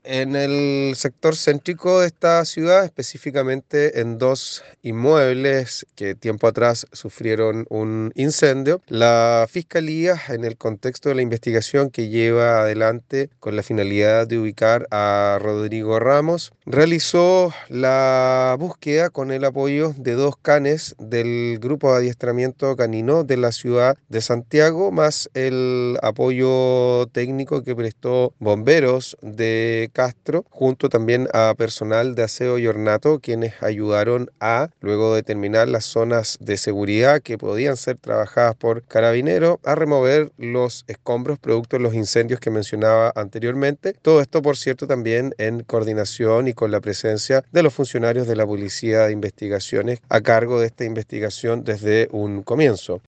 En el sector céntrico de esta ciudad, específicamente en dos inmuebles que tiempo atrás sufrieron un incendio, la Fiscalía, en el contexto de la investigación que lleva adelante con la finalidad de ubicar a Rodrigo Ramos, realizó la búsqueda con el apoyo de dos canes del Grupo de Adiestramiento Canino de la ciudad de Santiago, más el apoyo técnico que prestó bomberos de Castro, junto también a personal de aseo y ornato, quienes ayudaron a, luego de terminar las zonas de seguridad que podían ser trabajadas por carabineros, a remover los escombros producto de los incendios que mencionaba anteriormente. Todo esto, por cierto, también en coordinación y con la presencia de los funcionarios de la Policía de Investigaciones a cargo de esta investigación desde un comienzo.